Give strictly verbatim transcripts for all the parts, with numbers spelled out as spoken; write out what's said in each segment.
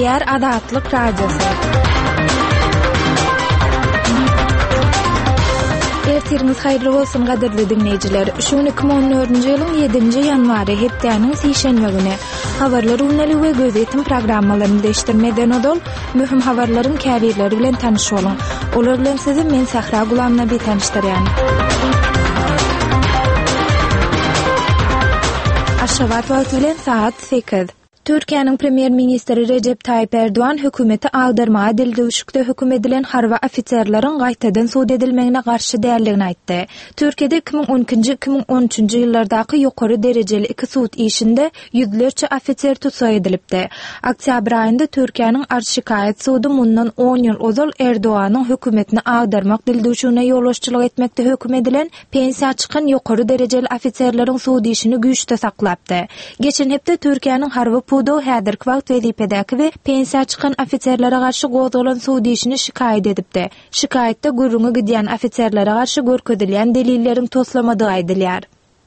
Diýer Azatlyk Radiosu. Ertiriniz haýyrly bolsun gaderli dinleýijiler. Şu iki bin on dördünji ýylyň ýedinji ýanwary hepdeniň sişenme güni habarlar unaly we gözetim programmalaryny değiştirmeden odol mühim habarlaryň käbirleri bilen tanyş bolun. Olar bilen sizi men Sahra Gulamna bir tanıştyrýan. Aşgabat wagty bilen saat sekiz. Türkiýanyň premier ministri Recep Tayyip Erdoğan hökümeti agdarmaga dildüşükde höküm edilen harba ofitserleriň gaýtadan suud edilmegine garşy däldigini aýtdy. Türkiýede iki bin on ikinji iki bin on üçünji ýyllardaky ýokary derejeli iki suud işinde ýüzlerçe ofitser tutsak edilipdi. Oktyabr aýynda Türkiýanyň Arşikaýet suudy mundan on ýyl ozal Erdoğanyň hökümetini agdarmak dildüşüne ýolbaşçylyk etmekde höküm edilen pensiýa çykan ýokary derejeli ofitserleriň suud işini güýçde saklapdy. Geçen hepde Türkiýanyň harba Pudo häzirki wagt welipedäki we pensiýa çykan ofitserlere garşy gozalan suud işini şikaýet edipdi. Şikaýetde gurrungy gidýän ofitserlere garşy görkezilýän delilleriň toslamadygy aýdylýar.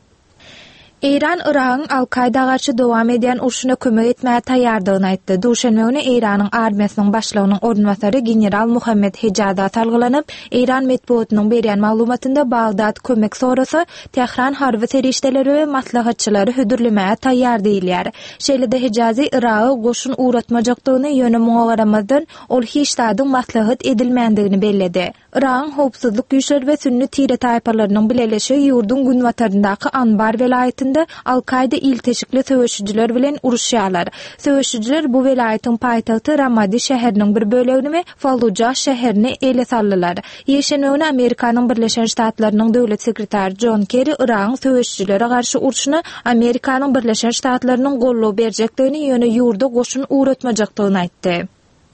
İran, Irak'ın Al-Qaida garşy dowam edýän urşuna kömek etmäge taýýardygyny aýtdy. Duşanbe güni İranyň armiýasynyň başlygynyň ornwasary general Muhammed Hejada talgylanyp, İran medeniýetiniň berýän maglumatynda Bagdad kömek sorasy Tehran harby serişdeleri we maslahatçylary hödürlemäge taýýar diýilýär. Şeýlede Hejazi Irak'a goşun uğratmajakdygyny ýöne muňa garamadan ol hiç taýdyň maslahat edilmändigini belledi. Irak'ın howpsuzlyk güýçleri we sünni tire taýpalarynyň bileleşi ýurdun günwataryndaky Anbar welaýetinde Al-Qaida ilteşikli söwüşçüler bilen uruşýarlar. Söwüşçüler bu welaýetyň paýtagty Ramadi şäheriniň bir bölegini we Fallujah şäherini ele saldylar. Ýeşenegini Amerikanyň Birleşen Ştatlarynyň döwlet sekretary John Kerry Irak'ın söwüşçülere garşy urşuny Amerikanyň Birleşen Ştatlarynyň gollap berjekdigini ýöne ýurda goşun uğratmajakdygyny aýtdy.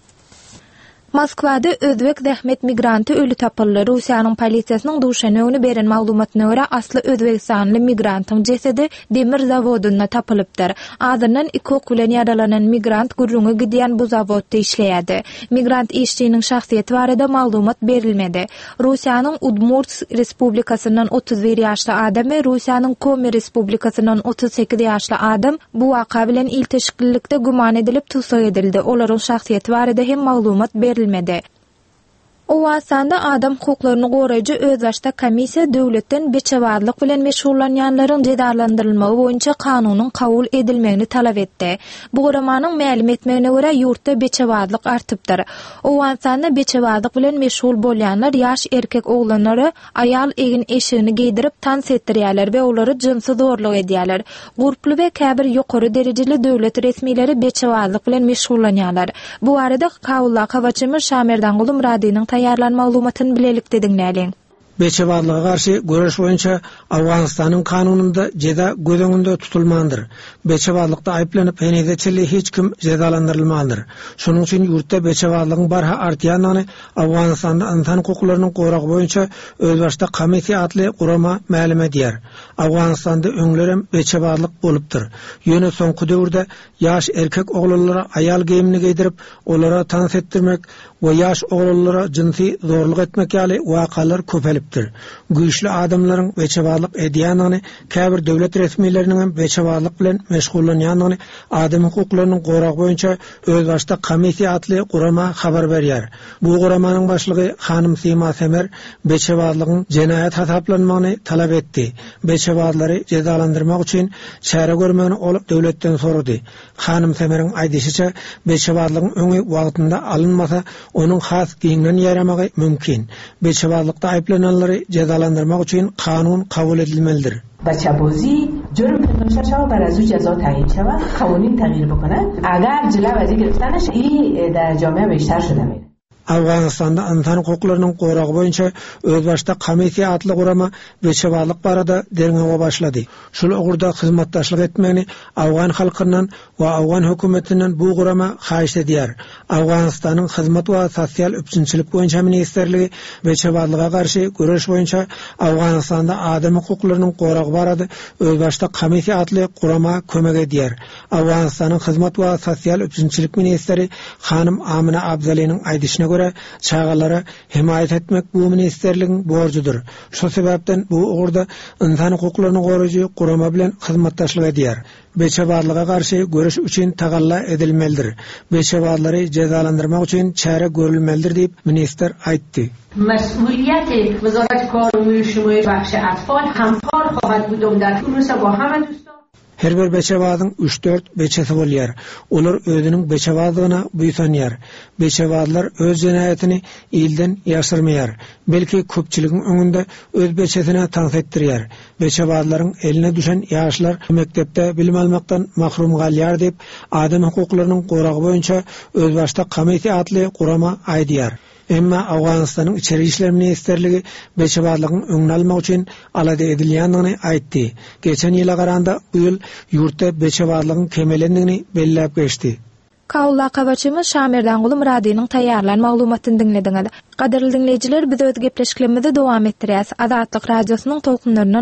Moskwada özbek zähmet migranty ölü tapyldy. Russiýanyň polisiýasynyň duşanbe güni beren maglumatyna görä asly özbekstanly migrantyň jesedi demir zawodunda tapylypdyr. Azyndan iki ok bilen ýaralanan migrant gurrungy gidýän bu zawodda işleýärdi. Migrant işçiniň şahsiýeti barada maglumat berilmedi. Russiýanyň Udmurtsk respublikasynyň otuz bir ýaşly adam we Russiýanyň Komi respublikasynyň otuz sekiz ýaşly adam bu waka bilen ilteşiklilikde guman edilip tutsak edildi. Olaryň şahsiýeti barada hem maglumat berilmedi. O wasanda adam hukuklaryny goraýjy özbaşda komissiýa döwletden beçebarlyk bilen meşgullanýanlaryň jedarlandyrylmagy boýunça kanunyň kabul edilmegini talap etdi. Bu goramanyň ma'lum etmegine görä ýurtda beçebarlyk artypdyr. O wasanda beçebarlyk bilen meşgul bolýanlar ýaş erkek oglanlary aýal egin eşigini giydirip tans etdirýärler we olary jynsy zorluk edýärler. Gurply we käbir ýokary derejeli döwlet resmiýetleri beçebarlyk bilen meşgullanýarlar. Bu arada Kawulla Kawaçymyr Şamerdan Gulum radyonyň taýýarlan maglumatyny bilelik diňläliň. Beçebarlyga garşy göreş boýunça Awganystanyň kanununda jeda gözeňinde tutulmandyr. Beçebarlykda aýplanyp henüzçe hiç kim jedalandyrylmandyr. Şonuň üçin ýurtda beçebarlygyň barha artýanyny Awganystanda insan hukuklarynyň goragy boýunça özbaşda komissiýa atly gurama ma'lum edýär. Awganystanda öňlerem beçebarlyk bolupdyr. Ýöne soňky döwürde ýaş erkek oglanlara aýal giyimini giydirip olara tans etdirmek we ýaş oglanlara jinsy zorluk etmek ýaly wakalar köpelip güýçli adamlaryň beçebarlyk edýanyny, käbir döwlet resmiýetleriniň beçebarlyk bilen meşgullanýanyny adam hukuklarynyň goragy boýunça özbaşda komissiýa atly gurama habar berýär. Bu guramanyň başlygy Hanym Sima Semer beçebarlygyň jenaýat hasaplanmagyny talap etdi. Beçebarlary jezalandyrmak üçin çäre görmegini olup döwletden sorady. Hanym Semer'iň aýdysynça beçebarlygyň öňü wagtynda alınmasa onuň has giňden ýaramagy mümkin. Beçebarlykda aýplananlar cezalandırmak için kanun kabul edilmelidir. بچه‌بازی جرم پنهان شود بر از او جزا تعیین شود قوانین تغییر بکنه اگر جلو از گرفتنش این در جامعه بیشتر شده میره. Awganystanda insan hukuklarynyň goragy boýunça özbaşda komissiýa atly gurama beçebarlyk barada derňeňe başlady. Şol ugurda hyzmatdaşlyk etmegini Awgan halkyndan we Awgan hökümetinden bu gurama haýyş edýär. Awganystanyň hyzmat we sosial üçinçilik boýunça ministerligi beçebarlyga garşy göreş boýunça Awganystanda adam hukuklarynyň goragy barada özbaşda komissiýa atly gurama kömek edýär. Awganystanyň hyzmat we sosial üçinçilik ministeri Hanym Amina Abzaliň aýdyşyna göre çağalara himayet etmek bu ministerliğin borcudur. Şu sebepten bu uğurda insan hukuklaryny goruýy gurama bilen hyzmatdaşlyk edýär. Beçebarlyga karşı görüş üçin tagalla edilmelidir. Beçebarlary cezalandyrmak üçin çare görülmelidir diýip minister aýtdy. مسئولیت وزارت کار و شمول بخش اطفال همکار خواهد بودم در خصوص با همه دوستان. Her bir beçebadyň üç dört beçesi bolýar. Olar özüniň beçebadygyna buýsanýar. Beçebadlar öz jenaýatyny ilden ýaşyrmaýar. Belki köpçüligiň öňünde öz beçesine tanys etdirýär. Beçebadlaryň eline düşen ýaşlar mekdepde bilim almakdan mahrum galýar diýip adam hukuklarynyň goragy boýunça öz başda komissiýa atly gurama aýdýar. Emma Awganistanyň içeri işler ministerligi beçebadlygyň öňüne almak üçin alada edilýändigini aýtdy. Geçen ýyla garanda bu ýyl ýurtda beçebadlygyň kemelendigini belläp geçdi. Kawla kabaçymyz Şamerdan Gulum Radynyň taýýarlan maglumatyny dinlediňiz. Gaderli dinleýijiler, biz öz gepleşiklerimizi dowam etdirýäs. Azatlyk radiosynyň tolkunlaryna